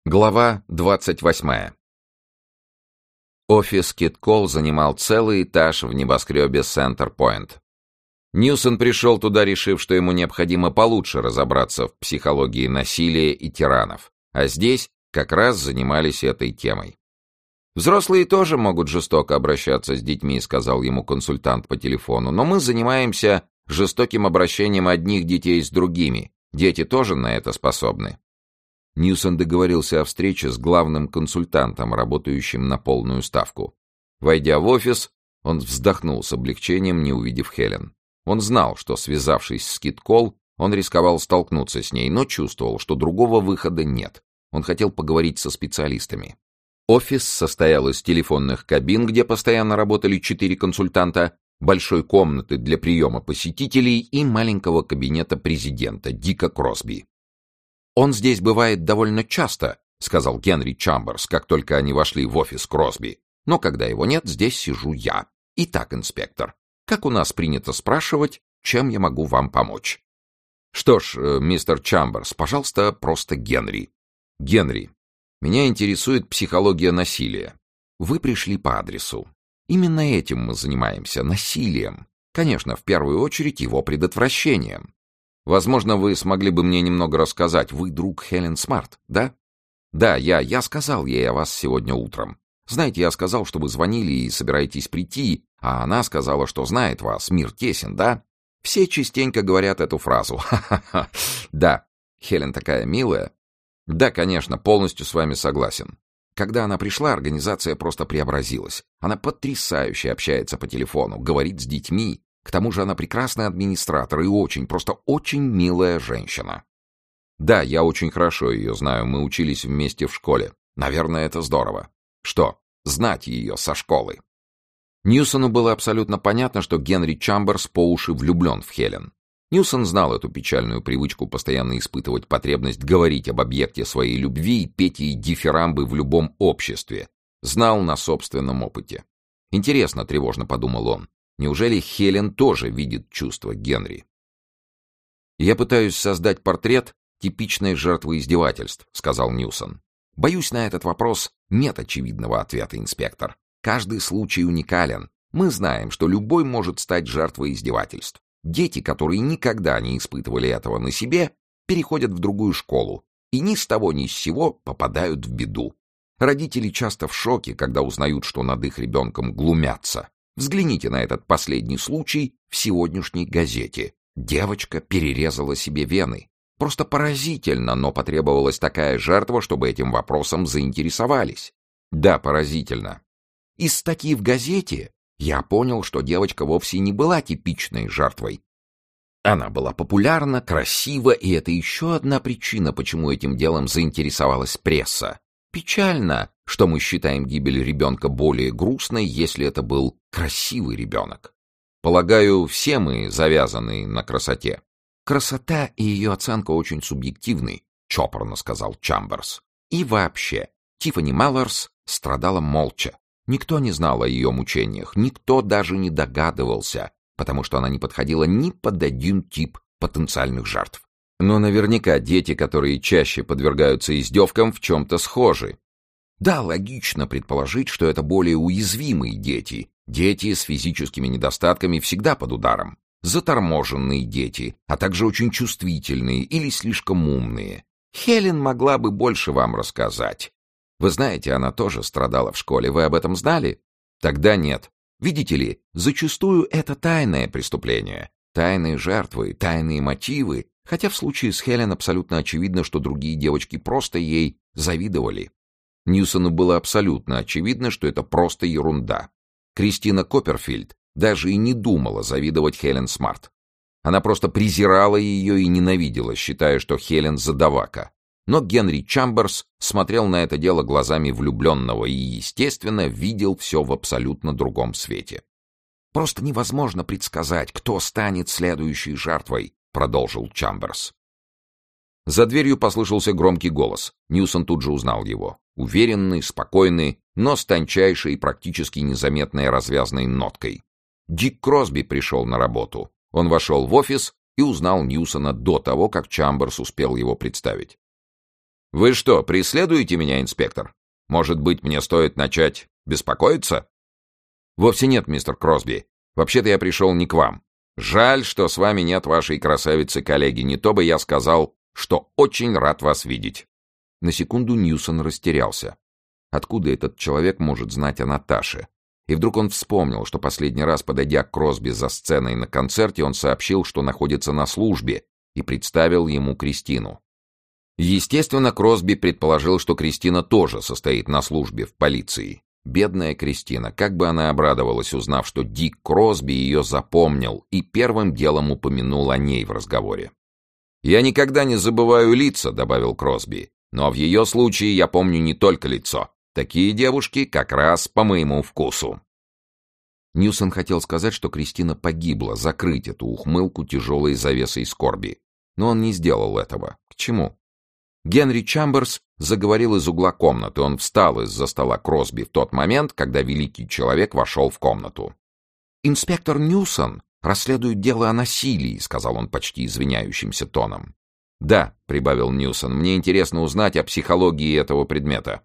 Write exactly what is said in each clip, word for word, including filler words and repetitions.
Глава двадцать восьмая. Офис Кит Колл занимал целый этаж в небоскребе Центр-Пойнт. Ньюсон пришел туда, решив, что ему необходимо получше разобраться в психологии насилия и тиранов, а здесь как раз занимались этой темой. «Взрослые тоже могут жестоко обращаться с детьми», — сказал ему консультант по телефону, «но мы занимаемся жестоким обращением одних детей с другими. Дети тоже на это способны». Ньюсон договорился о встрече с главным консультантом, работающим на полную ставку. Войдя в офис, он вздохнул с облегчением, не увидев Хелен. Он знал, что, связавшись с Кит Колл, он рисковал столкнуться с ней, но чувствовал, что другого выхода нет. Он хотел поговорить со специалистами. Офис состоял из телефонных кабин, где постоянно работали четыре консультанта, большой комнаты для приема посетителей и маленького кабинета президента Дика Кросби. «Он здесь бывает довольно часто», — сказал Генри Чамберс, как только они вошли в офис Кросби. «Но когда его нет, здесь сижу я. Итак, инспектор, как у нас принято спрашивать, чем я могу вам помочь?» «Что ж, э, мистер Чамберс, пожалуйста, просто Генри». «Генри, меня интересует психология насилия. Вы пришли по адресу. Именно этим мы занимаемся, насилием. Конечно, в первую очередь его предотвращением. Возможно, вы смогли бы мне немного рассказать. Вы друг Хелен Смарт, да?» «Да, я. Я сказал ей о вас сегодня утром. Знаете, я сказал, что вы звонили и собираетесь прийти, а она сказала, что знает вас. Мир тесен, да? Все частенько говорят эту фразу. Ха-ха-ха. Да. Хелен такая милая. Да, конечно, полностью с вами согласен. Когда она пришла, организация просто преобразилась. Она потрясающе общается по телефону, говорит с детьми. К тому же она прекрасный администратор и очень, просто очень милая женщина. Да, я очень хорошо ее знаю, мы учились вместе в школе. Наверное, это здорово. Что, знать ее со школы?» Ньюсону было абсолютно понятно, что Генри Чамберс по уши влюблен в Хелен. Ньюсон знал эту печальную привычку постоянно испытывать потребность говорить об объекте своей любви и петь ей дифирамбы в любом обществе. Знал на собственном опыте. «Интересно», — тревожно подумал он, неужели Хелен тоже видит чувства Генри? «Я пытаюсь создать портрет типичной жертвы издевательств», — сказал Ньюсон. «Боюсь, на этот вопрос нет очевидного ответа, инспектор. Каждый случай уникален. Мы знаем, что любой может стать жертвой издевательств. Дети, которые никогда не испытывали этого на себе, переходят в другую школу и ни с того ни с сего попадают в беду. Родители часто в шоке, когда узнают, что над их ребенком глумятся. Взгляните на этот последний случай в сегодняшней газете. Девочка перерезала себе вены. Просто поразительно, но потребовалась такая жертва, чтобы этим вопросом заинтересовались. Да, поразительно. Из статьи в газете я понял, что девочка вовсе не была типичной жертвой. Она была популярна, красива, и это еще одна причина, почему этим делом заинтересовалась пресса. Печально, что мы считаем гибель ребенка более грустной, если это был красивый ребенок. Полагаю, все мы завязаны на красоте. «Красота и ее оценка очень субъективны», — чопорно сказал Чамберс. «И вообще, Тиффани Маллерс страдала молча. Никто не знал о ее мучениях, никто даже не догадывался, потому что она не подходила ни под один тип потенциальных жертв. Но наверняка дети, которые чаще подвергаются издевкам, в чем-то схожи. Да, логично предположить, что это более уязвимые дети. Дети с физическими недостатками всегда под ударом. Заторможенные дети, а также очень чувствительные или слишком умные. Хелен могла бы больше вам рассказать. Вы знаете, она тоже страдала в школе. Вы об этом знали? Тогда нет. Видите ли, зачастую это тайное преступление. Тайные жертвы, тайные мотивы. Хотя в случае с Хелен абсолютно очевидно, что другие девочки просто ей завидовали. Ньюсону было абсолютно очевидно, что это просто ерунда. Кристина Копперфильд даже и не думала завидовать Хелен Смарт. Она просто презирала ее и ненавидела, считая, что Хелен задавака. Но Генри Чамберс смотрел на это дело глазами влюбленного и, естественно, видел все в абсолютно другом свете. «Просто невозможно предсказать, кто станет следующей жертвой», — продолжил Чамберс. За дверью послышался громкий голос. Ньюсон тут же узнал его. Уверенный, спокойный, но с тончайшей и практически незаметной развязной ноткой. Дик Кросби пришел на работу. Он вошел в офис и узнал Ньюсона до того, как Чамберс успел его представить. «Вы что, преследуете меня, инспектор? Может быть, мне стоит начать беспокоиться?» «Вовсе нет, мистер Кросби. Вообще-то я пришел не к вам. Жаль, что с вами нет вашей красавицы-коллеги. Не то бы я сказал, что очень рад вас видеть». На секунду Ньюсон растерялся. Откуда этот человек может знать о Наташе? И вдруг он вспомнил, что последний раз, подойдя к Кросби за сценой на концерте, он сообщил, что находится на службе, и представил ему Кристину. Естественно, Кросби предположил, что Кристина тоже состоит на службе в полиции. Бедная Кристина, как бы она обрадовалась, узнав, что Дик Кросби ее запомнил и первым делом упомянул о ней в разговоре. «Я никогда не забываю лица», — добавил Кросби, «но в ее случае я помню не только лицо. Такие девушки как раз по моему вкусу». Ньюсон хотел сказать, что Кристина погибла, закрыть эту ухмылку тяжелой завесой скорби. Но он не сделал этого. К чему? Генри Чамберс заговорил из угла комнаты. Он встал из-за стола Кросби в тот момент, когда великий человек вошел в комнату. «Инспектор Ньюсон расследует дело о насилии», — сказал он почти извиняющимся тоном. «Да», — прибавил Ньюсон, — «мне интересно узнать о психологии этого предмета».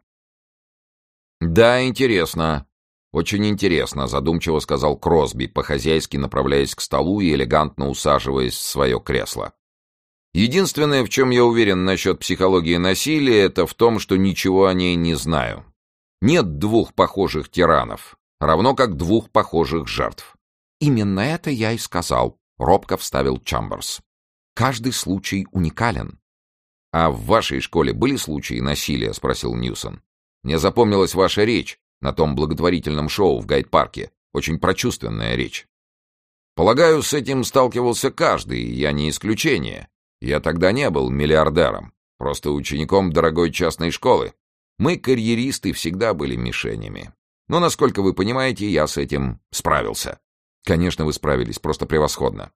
«Да, интересно. Очень интересно», — задумчиво сказал Кросби, по-хозяйски направляясь к столу и элегантно усаживаясь в свое кресло. «Единственное, в чем я уверен насчет психологии насилия, это в том, что ничего о ней не знаю. Нет двух похожих тиранов, равно как двух похожих жертв». «Именно это я и сказал», — робко вставил Чамберс. «Каждый случай уникален». «А в вашей школе были случаи насилия?» — спросил Ньюсон. «Мне запомнилась ваша речь на том благотворительном шоу в Гайд-парке. Очень прочувственная речь». «Полагаю, с этим сталкивался каждый, и я не исключение. Я тогда не был миллиардером, просто учеником дорогой частной школы. Мы, карьеристы, всегда были мишенями. Но, насколько вы понимаете, я с этим справился». «Конечно, вы справились, просто превосходно».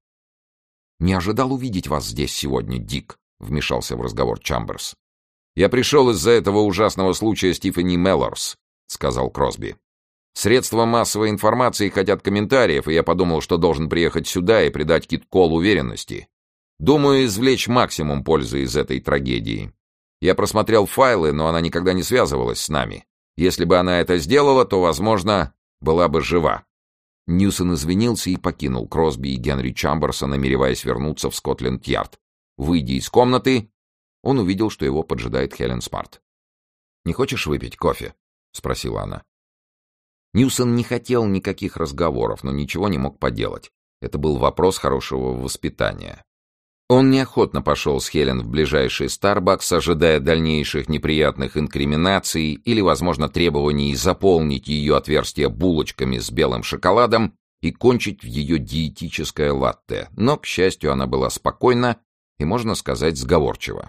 «Не ожидал увидеть вас здесь сегодня, Дик», — вмешался в разговор Чамберс. «Я пришел из-за этого ужасного случая Стифани Меллорс», — сказал Кросби. «Средства массовой информации хотят комментариев, и я подумал, что должен приехать сюда и придать Кит Кол уверенности. Думаю, извлечь максимум пользы из этой трагедии. Я просмотрел файлы, но она никогда не связывалась с нами. Если бы она это сделала, то, возможно, была бы жива». Ньюсон извинился и покинул Кросби и Генри Чамберса, намереваясь вернуться в Скотленд-Ярд. Выйдя из комнаты, он увидел, что его поджидает Хелен Смарт. «Не хочешь выпить кофе?» — спросила она. Ньюсон не хотел никаких разговоров, но ничего не мог поделать. Это был вопрос хорошего воспитания. Он неохотно пошел с Хелен в ближайший Старбакс, ожидая дальнейших неприятных инкриминаций или, возможно, требований заполнить ее отверстие булочками с белым шоколадом и кончить в ее диетическое латте. Но, к счастью, она была спокойна и, можно сказать, сговорчива.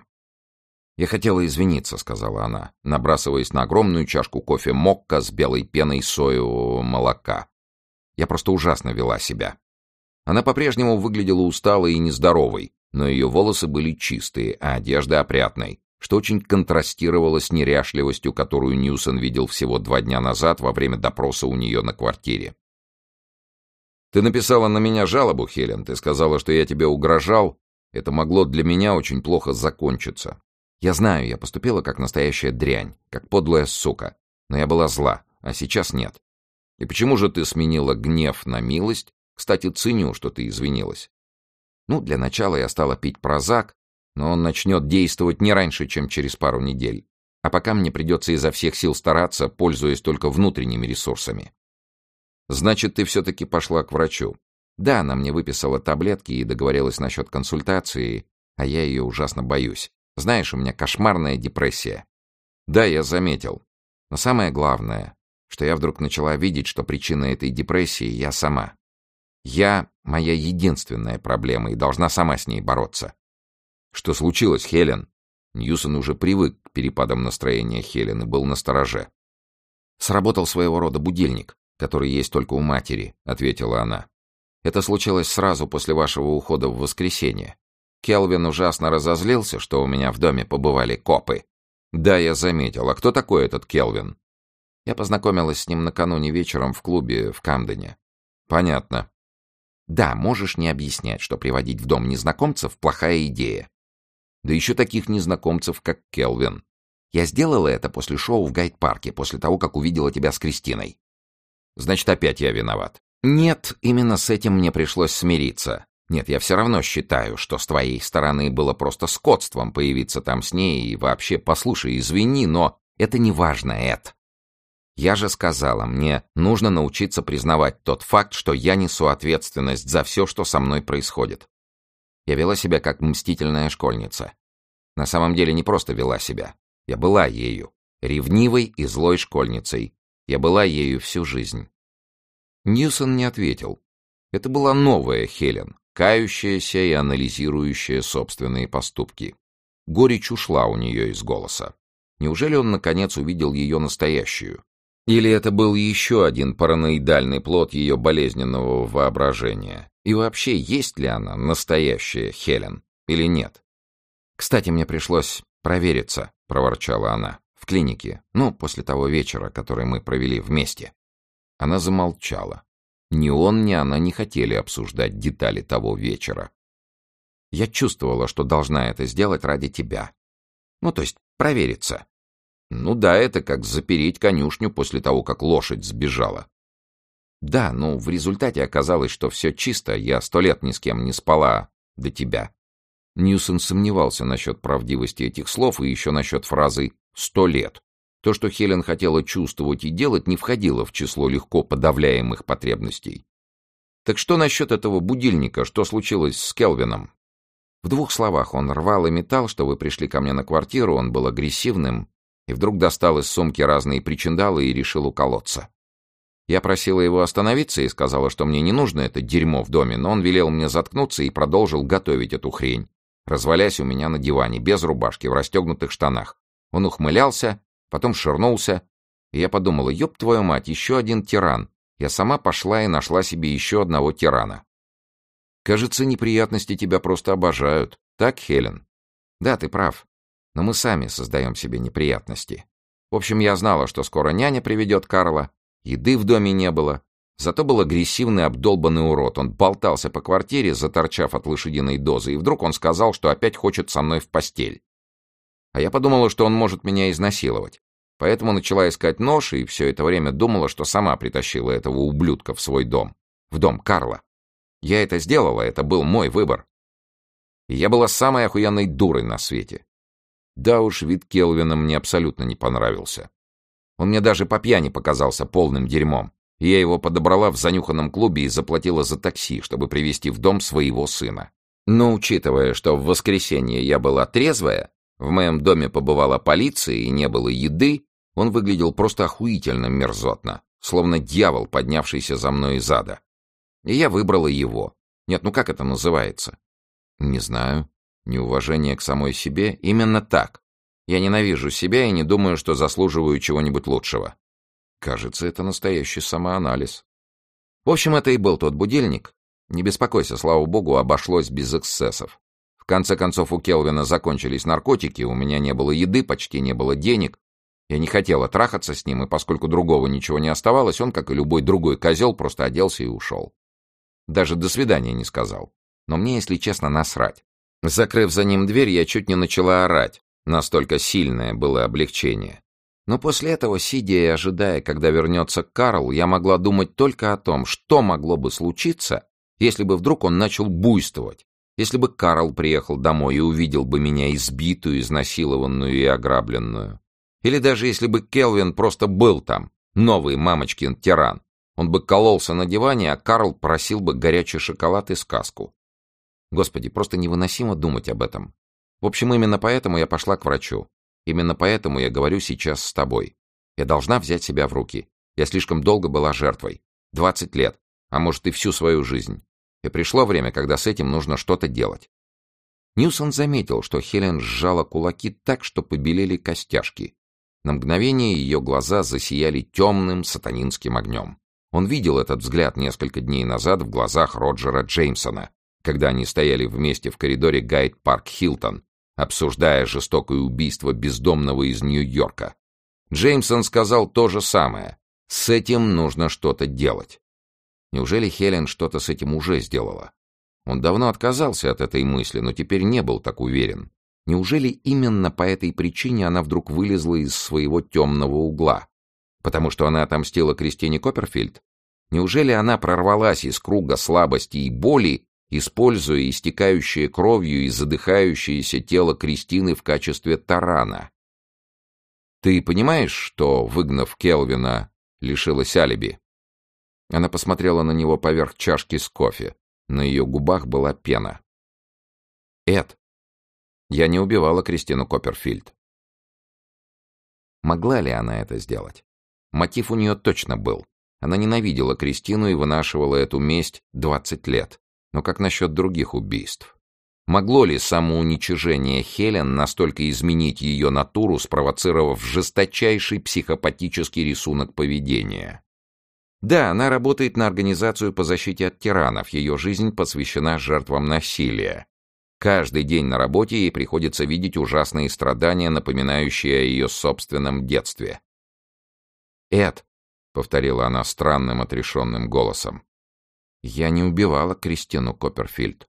«Я хотела извиниться», — сказала она, набрасываясь на огромную чашку кофе мокко с белой пеной соевого молока. «Я просто ужасно вела себя». Она по-прежнему выглядела усталой и нездоровой, но ее волосы были чистые, а одежда опрятной, что очень контрастировало с неряшливостью, которую Ньюсон видел всего два дня назад во время допроса у нее на квартире. «Ты написала на меня жалобу, Хелен, ты сказала, что я тебе угрожал. Это могло для меня очень плохо закончиться. Я знаю, я поступила как настоящая дрянь, как подлая сука, но я была зла, а сейчас нет. И почему же ты сменила гнев на милость? Кстати, ценю, что ты извинилась. Ну, для начала я стала пить прозак, но он начнет действовать не раньше, чем через пару недель. А пока мне придется изо всех сил стараться, пользуясь только внутренними ресурсами». «Значит, ты все-таки пошла к врачу?» «Да, она мне выписала таблетки и договорилась насчет консультации, а я ее ужасно боюсь. Знаешь, у меня кошмарная депрессия». «Да, я заметил. Но самое главное, что я вдруг начала видеть, что причина этой депрессии я сама. Я — моя единственная проблема и должна сама с ней бороться». «Что случилось, Хелен?» Ньюсон уже привык к перепадам настроения Хелен и был настороже. «Сработал своего рода будильник, который есть только у матери», — ответила она. «Это случилось сразу после вашего ухода в воскресенье. Келвин ужасно разозлился, что у меня в доме побывали копы». «Да, я заметил. А кто такой этот Келвин?» «Я познакомилась с ним накануне вечером в клубе в Камдене». «Понятно». «Да, можешь не объяснять, что приводить в дом незнакомцев — плохая идея». «Да еще таких незнакомцев, как Келвин. Я сделала это после шоу в Гайд-парке, после того, как увидела тебя с Кристиной. Значит, опять я виноват. Нет, именно с этим мне пришлось смириться. Нет, я все равно считаю, что с твоей стороны было просто скотством появиться там с ней и вообще, послушай, извини, но это не важно, Эд. Я же сказала, мне нужно научиться признавать тот факт, что я несу ответственность за все, что со мной происходит. Я вела себя как мстительная школьница. На самом деле не просто вела себя. Я была ею, ревнивой и злой школьницей. Я была ею всю жизнь. Ньюсон не ответил. Это была новая Хелен, кающаяся и анализирующая собственные поступки. Горечь ушла у нее из голоса. Неужели он, наконец, увидел ее настоящую? Или это был еще один параноидальный плод ее болезненного воображения? И вообще, есть ли она настоящая Хелен или нет? «Кстати, мне пришлось провериться», — проворчала она, — «в клинике, ну, после того вечера, который мы провели вместе». Она замолчала. Ни он, ни она не хотели обсуждать детали того вечера. «Я чувствовала, что должна это сделать ради тебя. Ну, то есть провериться». «Ну да, это как запереть конюшню после того, как лошадь сбежала». «Да, но в результате оказалось, что все чисто, я сто лет ни с кем не спала до тебя». Ньюсон сомневался насчет правдивости этих слов и еще насчет фразы «сто лет». То, что Хелен хотела чувствовать и делать, не входило в число легко подавляемых потребностей. «Так что насчет этого будильника? Что случилось с Келвином?» В двух словах, он рвал и металл, что вы пришли ко мне на квартиру, он был агрессивным, и вдруг достал из сумки разные причиндалы и решил уколоться. Я просила его остановиться и сказала, что мне не нужно это дерьмо в доме, но он велел мне заткнуться и продолжил готовить эту хрень, развалясь у меня на диване, без рубашки, в расстегнутых штанах. Он ухмылялся, потом ширнулся, и я подумала, ёб твою мать, еще один тиран. Я сама пошла и нашла себе еще одного тирана. Кажется, неприятности тебя просто обожают. Так, Хелен? Да, ты прав. Но мы сами создаем себе неприятности. В общем, я знала, что скоро няня приведет Карла, еды в доме не было. Зато был агрессивный обдолбанный урод. Он болтался по квартире, заторчав от лошадиной дозы, и вдруг он сказал, что опять хочет со мной в постель. А я подумала, что он может меня изнасиловать. Поэтому начала искать нож, и все это время думала, что сама притащила этого ублюдка в свой дом. В дом Карла. Я это сделала, это был мой выбор. И я была самой охуенной дурой на свете. Да уж, вид Келвина мне абсолютно не понравился. Он мне даже по пьяни показался полным дерьмом. И я его подобрала в занюханном клубе и заплатила за такси, чтобы привезти в дом своего сына. Но учитывая, что в воскресенье я была трезвая, в моем доме побывала полиция и не было еды, он выглядел просто охуительно мерзотно, словно дьявол, поднявшийся за мной из ада. И я выбрала его. Нет, ну как это называется? Не знаю. Неуважение к самой себе? Именно так. Я ненавижу себя и не думаю, что заслуживаю чего-нибудь лучшего. Кажется, это настоящий самоанализ. В общем, это и был тот будильник. Не беспокойся, слава богу, обошлось без эксцессов. В конце концов, у Келвина закончились наркотики, у меня не было еды, почти не было денег. Я не хотела трахаться с ним, и поскольку другого ничего не оставалось, он, как и любой другой козел, просто оделся и ушел. Даже «до свидания» не сказал. Но мне, если честно, насрать. Закрыв за ним дверь, я чуть не начала орать. Настолько сильное было облегчение. Но после этого, сидя и ожидая, когда вернется Карл, я могла думать только о том, что могло бы случиться, если бы вдруг он начал буйствовать, если бы Карл приехал домой и увидел бы меня избитую, изнасилованную и ограбленную. Или даже если бы Келвин просто был там, новый мамочкин тиран. Он бы кололся на диване, а Карл просил бы горячий шоколад и сказку. Господи, просто невыносимо думать об этом. В общем, именно поэтому я пошла к врачу. Именно поэтому я говорю сейчас с тобой. Я должна взять себя в руки. Я слишком долго была жертвой. Двадцать лет, а может и всю свою жизнь. И пришло время, когда с этим нужно что-то делать. Ньюсон заметил, что Хелен сжала кулаки так, что побелели костяшки. На мгновение ее глаза засияли темным сатанинским огнем. Он видел этот взгляд несколько дней назад в глазах Роджера Джеймсона, когда они стояли вместе в коридоре Гайд-парк Хилтон, обсуждая жестокое убийство бездомного из Нью-Йорка. Джеймсон сказал то же самое. С этим нужно что-то делать. Неужели Хелен что-то с этим уже сделала? Он давно отказался от этой мысли, но теперь не был так уверен. Неужели именно по этой причине она вдруг вылезла из своего темного угла? Потому что она отомстила Кристине Копперфильд? Неужели она прорвалась из круга слабости и боли, используя истекающее кровью и задыхающееся тело Кристины в качестве тарана? «Ты понимаешь, что, выгнав Келвина, лишилась алиби?» Она посмотрела на него поверх чашки с кофе. На ее губах была пена. «Эд, я не убивала Кристину Копперфильд». Могла ли она это сделать? Мотив у нее точно был. Она ненавидела Кристину и вынашивала эту месть двадцать лет. Но как насчет других убийств? Могло ли самоуничижение Хелен настолько изменить ее натуру, спровоцировав жесточайший психопатический рисунок поведения? Да, она работает на организацию по защите от тиранов, ее жизнь посвящена жертвам насилия. Каждый день на работе ей приходится видеть ужасные страдания, напоминающие о ее собственном детстве. «Эд», — повторила она странным отрешенным голосом, — «я не убивала Кристину Копперфильд.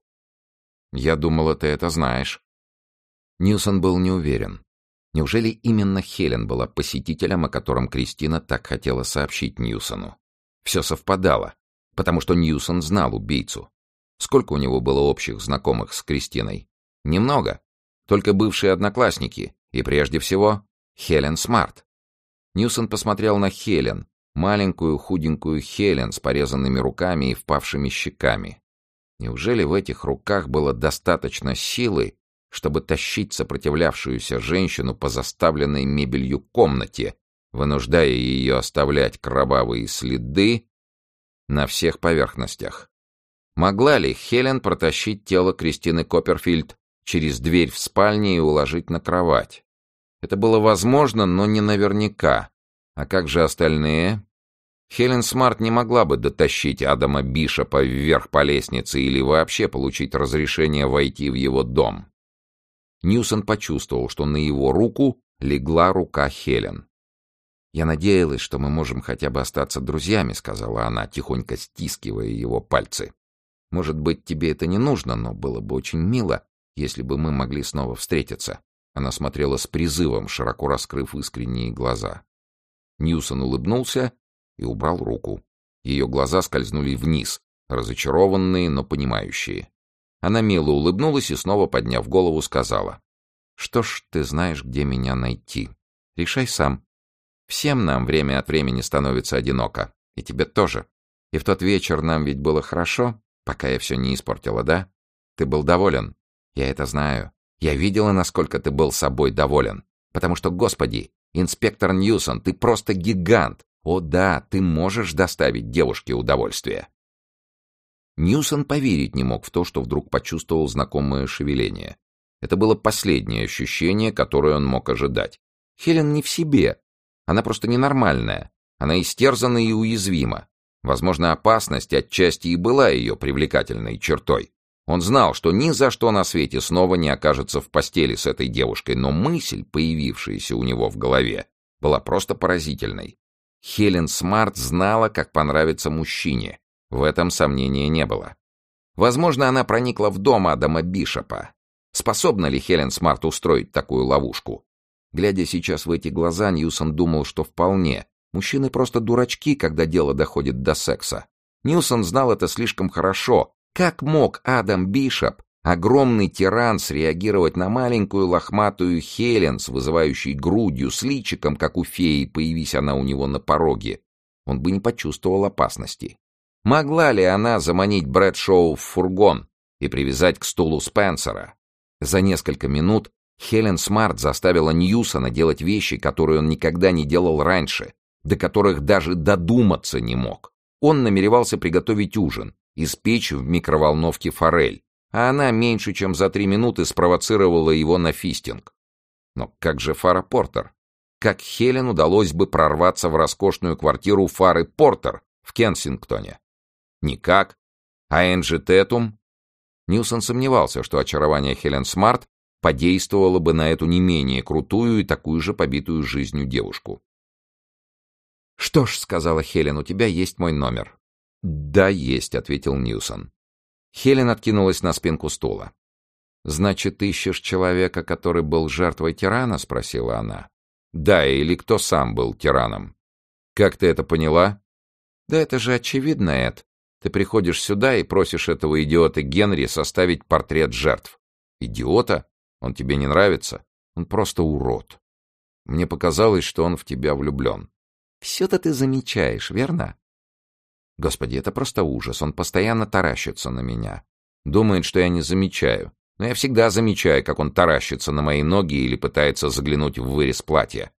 Я думала, ты это знаешь». Ньюсон был не уверен. Неужели именно Хелен была посетителем, о котором Кристина так хотела сообщить Ньюсону? Все совпадало, потому что Ньюсон знал убийцу. Сколько у него было общих знакомых с Кристиной? Немного. Только бывшие одноклассники, и прежде всего Хелен Смарт. Ньюсон посмотрел на Хелен, маленькую худенькую Хелен с порезанными руками и впавшими щеками. Неужели в этих руках было достаточно силы, чтобы тащить сопротивлявшуюся женщину по заставленной мебелью комнате, вынуждая ее оставлять кровавые следы на всех поверхностях? Могла ли Хелен протащить тело Кристины Копперфильд через дверь в спальне и уложить на кровать? Это было возможно, но не наверняка. А как же остальные? Хелен Смарт не могла бы дотащить Адама Бишопа вверх по лестнице или вообще получить разрешение войти в его дом. Ньюсон почувствовал, что на его руку легла рука Хелен. «Я надеялась, что мы можем хотя бы остаться друзьями», — сказала она, тихонько стискивая его пальцы. «Может быть, тебе это не нужно, но было бы очень мило, если бы мы могли снова встретиться». Она смотрела с призывом, широко раскрыв искренние глаза. Ньюсон улыбнулся и убрал руку. Ее глаза скользнули вниз, разочарованные, но понимающие. Она мило улыбнулась и, снова подняв голову, сказала: «Что ж, ты знаешь, где меня найти. Решай сам. Всем нам время от времени становится одиноко. И тебе тоже. И в тот вечер нам ведь было хорошо, пока я все не испортила, да? Ты был доволен. Я это знаю. Я видела, насколько ты был собой доволен. Потому что, господи, инспектор Ньюсон, ты просто гигант. О да, ты можешь доставить девушке удовольствие». Ньюсон поверить не мог в то, что вдруг почувствовал знакомое шевеление. Это было последнее ощущение, которое он мог ожидать. Хелен не в себе. Она просто ненормальная. Она истерзана и уязвима. Возможно, опасность отчасти и была ее привлекательной чертой. Он знал, что ни за что на свете снова не окажется в постели с этой девушкой, но мысль, появившаяся у него в голове, была просто поразительной. Хелен Смарт знала, как понравится мужчине. В этом сомнения не было. Возможно, она проникла в дом Адама Бишопа. Способна ли Хелен Смарт устроить такую ловушку? Глядя сейчас в эти глаза, Ньюсон думал, что вполне. Мужчины просто дурачки, когда дело доходит до секса. Ньюсон знал это слишком хорошо. Как мог Адам Бишоп, огромный тиран, среагировать на маленькую лохматую Хелен с вызывающей грудью, с личиком, как у феи, появись она у него на пороге? Он бы не почувствовал опасности. Могла ли она заманить Брэдшоу в фургон и привязать к стулу Спенсера? За несколько минут Хелен Смарт заставила Ньюсона делать вещи, которые он никогда не делал раньше, до которых даже додуматься не мог. Он намеревался приготовить ужин, испечь в микроволновке форель, а она меньше чем за три минуты спровоцировала его на фистинг. Но как же Фара Портер? Как Хелен удалось бы прорваться в роскошную квартиру Фары Портер в Кенсингтоне? Никак. А Энджи Тетум? Ньюсон сомневался, что очарование Хелен Смарт подействовало бы на эту не менее крутую и такую же побитую жизнью девушку. «Что ж», — сказала Хелен, — «у тебя есть мой номер». «Да, есть», — ответил Ньюсон. Хелен откинулась на спинку стула. «Значит, ищешь человека, который был жертвой тирана?» — спросила она. «Да, или кто сам был тираном?» «Как ты это поняла?» «Да это же очевидно, Эд. Ты приходишь сюда и просишь этого идиота Генри составить портрет жертв». «Идиота? Он тебе не нравится? Он просто урод. Мне показалось, что он в тебя влюблен». «Все-то ты замечаешь, верно?» «Господи, это просто ужас. Он постоянно таращится на меня. Думает, что я не замечаю. Но я всегда замечаю, как он таращится на мои ноги или пытается заглянуть в вырез платья».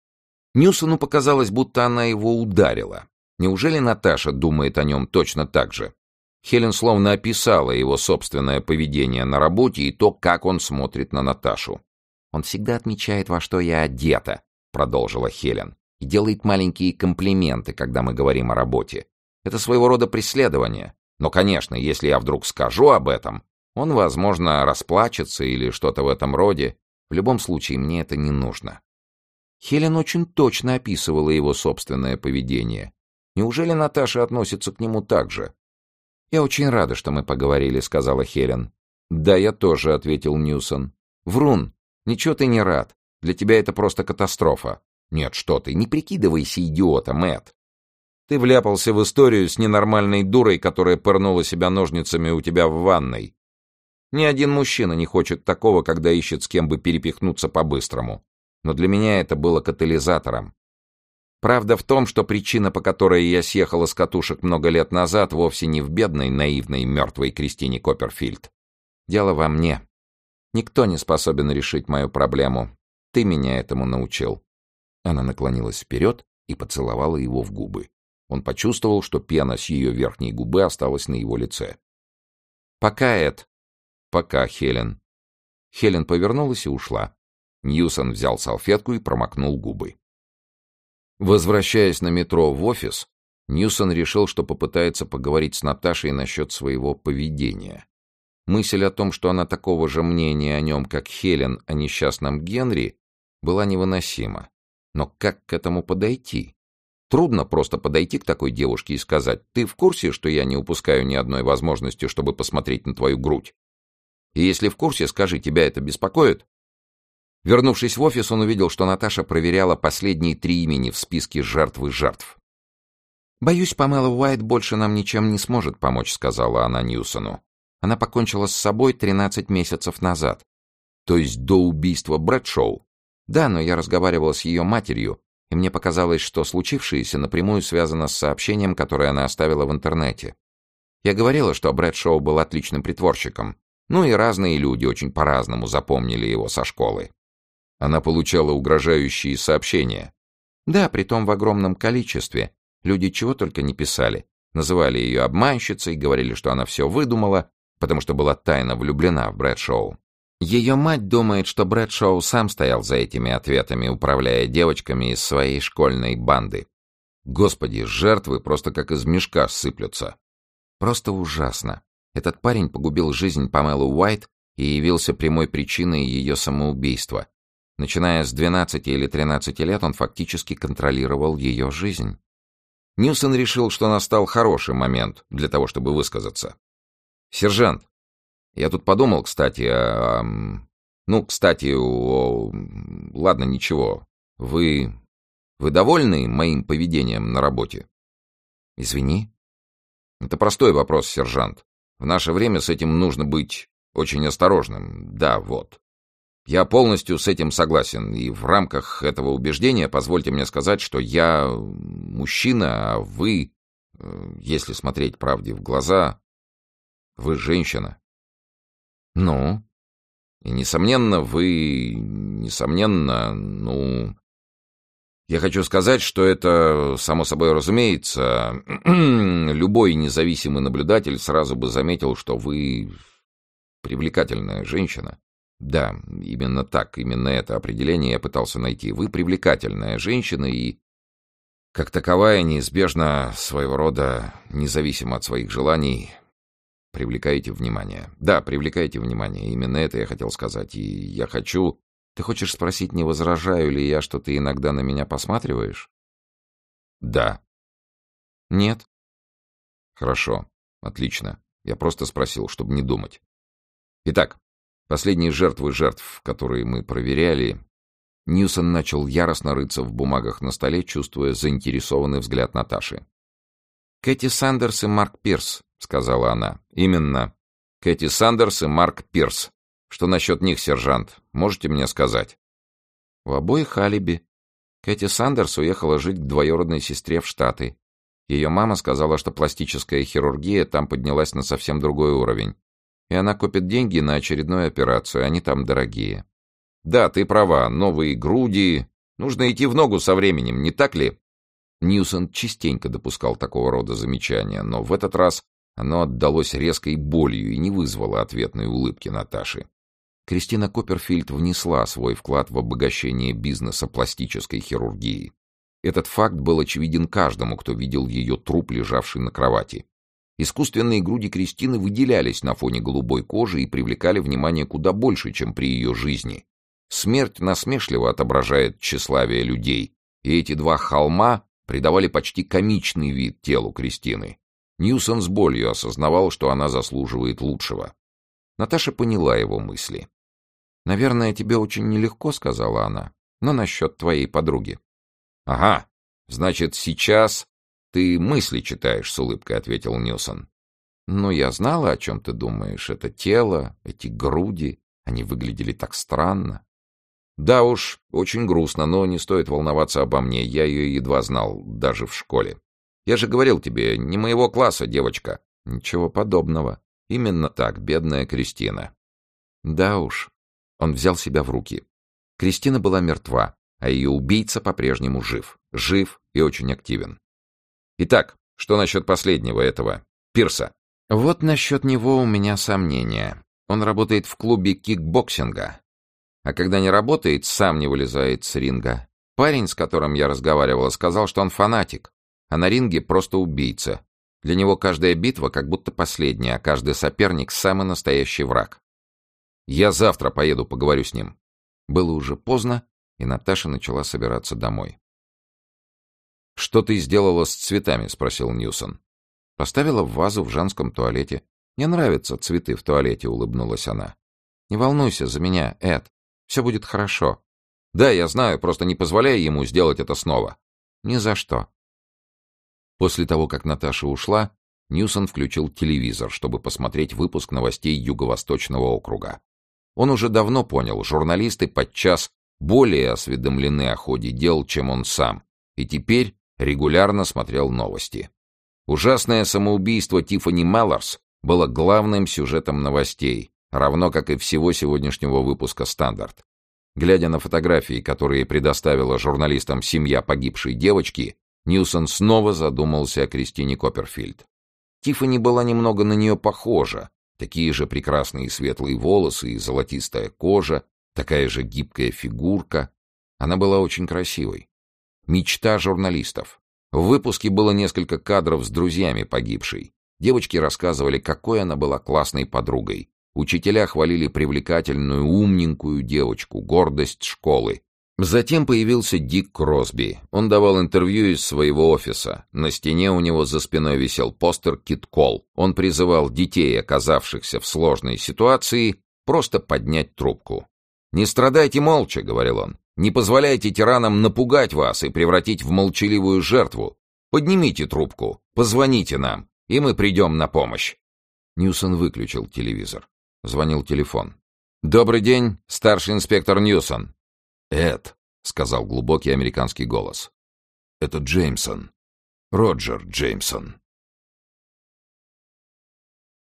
Ньюсону показалось, будто она его ударила. Неужели Наташа думает о нем точно так же? Хелен словно описала его собственное поведение на работе и то, как он смотрит на Наташу. «Он всегда отмечает, во что я одета», — продолжила Хелен, «и делает маленькие комплименты, когда мы говорим о работе. Это своего рода преследование. Но, конечно, если я вдруг скажу об этом, он, возможно, расплачется или что-то в этом роде. В любом случае, мне это не нужно». Хелен очень точно описывала его собственное поведение. Неужели Наташа относится к нему так же? «Я очень рада, что мы поговорили», — сказала Хелен. «Да, я тоже», — ответил Ньюсон. «Врун, ничего ты не рад. Для тебя это просто катастрофа». «Нет, что ты, не прикидывайся идиотом, Эд. Ты вляпался в историю с ненормальной дурой, которая пырнула себя ножницами у тебя в ванной. Ни один мужчина не хочет такого, когда ищет с кем бы перепихнуться по-быстрому. Но для меня это было катализатором. Правда в том, что причина, по которой я съехала с катушек много лет назад, вовсе не в бедной, наивной, мертвой Кристине Копперфильд. Дело во мне. Никто не способен решить мою проблему. Ты меня этому научил». Она наклонилась вперед и поцеловала его в губы. Он почувствовал, что пена с ее верхней губы осталась на его лице. «Пока, Эд». «Пока, Хелен». Хелен повернулась и ушла. Ньюсон взял салфетку и промокнул губы. Возвращаясь на метро в офис, Ньюсон решил, что попытается поговорить с Наташей насчет своего поведения. Мысль о том, что она такого же мнения о нем, как Хелен о несчастном Генри, была невыносима. Но как к этому подойти? Трудно просто подойти к такой девушке и сказать: «Ты в курсе, что я не упускаю ни одной возможности, чтобы посмотреть на твою грудь? И если в курсе, скажи, тебя это беспокоит?» Вернувшись в офис, он увидел, что Наташа проверяла последние три имени в списке жертвы жертв. «Боюсь, Памела Уайт больше нам ничем не сможет помочь», — сказала она Ньюсону. «Она покончила с собой тринадцать месяцев назад». «То есть до убийства Брэдшоу?» «Да, но я разговаривала с ее матерью, и мне показалось, что случившееся напрямую связано с сообщением, которое она оставила в интернете. Я говорила, что Брэдшоу был отличным притворщиком. Ну и разные люди очень по-разному запомнили его со школы». Она получала угрожающие сообщения. «Да, притом в огромном количестве. Люди чего только не писали. Называли ее обманщицей, говорили, что она все выдумала, потому что была тайно влюблена в Брэдшоу. Ее мать думает, что Брэдшоу сам стоял за этими ответами, управляя девочками из своей школьной банды. Господи, жертвы просто как из мешка сыплются. Просто ужасно. Этот парень погубил жизнь Памелы Уайт и явился прямой причиной ее самоубийства. Начиная с двенадцати или тринадцати лет он фактически контролировал ее жизнь. Ньюсон решил, что настал хороший момент для того, чтобы высказаться. «Сержант, я тут подумал, кстати, о... Ну, кстати, о... Ладно, ничего. Вы... Вы довольны моим поведением на работе?» «Извини». «Это простой вопрос, сержант. В наше время с этим нужно быть очень осторожным. Да, вот. Я полностью с этим согласен, и в рамках этого убеждения позвольте мне сказать, что я мужчина, а вы, если смотреть правде в глаза, вы женщина». «Ну?» «И, несомненно, вы... Несомненно, ну... Я хочу сказать, что это, само собой разумеется, любой независимый наблюдатель сразу бы заметил, что вы привлекательная женщина». «Да, именно так, именно это определение я пытался найти. Вы привлекательная женщина и, как таковая, неизбежно, своего рода, независимо от своих желаний, привлекаете внимание. Да, привлекаете внимание, именно это я хотел сказать. И я хочу... Ты хочешь спросить, не возражаю ли я, что ты иногда на меня посматриваешь?» «Да». «Нет». «Хорошо, отлично. Я просто спросил, чтобы не думать. Итак, Последние жертвы жертв, которые мы проверяли... Ньюсон начал яростно рыться в бумагах на столе, чувствуя заинтересованный взгляд Наташи. «Кэти Сандерс и Марк Пирс», — сказала она. «Именно. Кэти Сандерс и Марк Пирс. Что насчет них, сержант? Можете мне сказать?» «У обоих алиби. Кэти Сандерс уехала жить к двоюродной сестре в Штаты. Ее мама сказала, что пластическая хирургия там поднялась на совсем другой уровень. И она копит деньги на очередную операцию, они там дорогие». «Да, ты права, новые груди. Нужно идти в ногу со временем, не так ли?» Ньюсон частенько допускал такого рода замечания, но в этот раз оно отдалось резкой болью и не вызвало ответной улыбки Наташи. Кристина Копперфильд внесла свой вклад в обогащение бизнеса пластической хирургии. Этот факт был очевиден каждому, кто видел ее труп, лежавший на кровати. Искусственные груди Кристины выделялись на фоне голубой кожи и привлекали внимание куда больше, чем при ее жизни. Смерть насмешливо отображает тщеславие людей, и эти два холма придавали почти комичный вид телу Кристины. Ньюсон с болью осознавал, что она заслуживает лучшего. Наташа поняла его мысли. «Наверное, тебе очень нелегко», — сказала она, — «но насчет твоей подруги». «Ага, значит, сейчас ты мысли читаешь», — с улыбкой ответил Ньюсон. «Ну, я знала, о чем ты думаешь. Это тело, эти груди, они выглядели так странно». «Да уж, очень грустно, но не стоит волноваться обо мне, я ее едва знал, даже в школе. Я же говорил тебе, не моего класса девочка». «Ничего подобного. Именно так, бедная Кристина». «Да уж». Он взял себя в руки. Кристина была мертва, а ее убийца по-прежнему жив. Жив и очень активен. «Итак, что насчет последнего этого, Пирса?» «Вот насчет него у меня сомнения. Он работает в клубе кикбоксинга. А когда не работает, сам не вылезает с ринга. Парень, с которым я разговаривала, сказал, что он фанатик, а на ринге просто убийца. Для него каждая битва как будто последняя, а каждый соперник — самый настоящий враг. Я завтра поеду поговорю с ним». Было уже поздно, и Наташа начала собираться домой. «Что ты сделала с цветами?» — спросил Ньюсон. «Поставила в вазу в женском туалете. Мне нравятся цветы в туалете», — улыбнулась она. «Не волнуйся за меня, Эд. Все будет хорошо». «Да, я знаю, просто не позволяй ему сделать это снова». «Ни за что». После того, как Наташа ушла, Ньюсон включил телевизор, чтобы посмотреть выпуск новостей Юго-Восточного округа. Он уже давно понял, журналисты подчас более осведомлены о ходе дел, чем он сам, и теперь регулярно смотрел новости. Ужасное самоубийство Тиффани Меллорс было главным сюжетом новостей, равно как и всего сегодняшнего выпуска «Стандарт». Глядя на фотографии, которые предоставила журналистам семья погибшей девочки, Ньюсон снова задумался о Кристине Копперфильд. Тиффани была немного на нее похожа. Такие же прекрасные светлые волосы и золотистая кожа, такая же гибкая фигурка. Она была очень красивой. Мечта журналистов. В выпуске было несколько кадров с друзьями погибшей. Девочки рассказывали, какой она была классной подругой. Учителя хвалили привлекательную, умненькую девочку, гордость школы. Затем появился Дик Кросби. Он давал интервью из своего офиса. На стене у него за спиной висел постер «Кит Кол». Он призывал детей, оказавшихся в сложной ситуации, просто поднять трубку. «Не страдайте молча», — говорил он. «Не позволяйте тиранам напугать вас и превратить в молчаливую жертву. Поднимите трубку, позвоните нам, и мы придем на помощь». Ньюсон выключил телевизор. Звонил телефон. «Добрый день, старший инспектор Ньюсон». «Эд», — сказал глубокий американский голос. «Это Джеймсон. Роджер Джеймсон».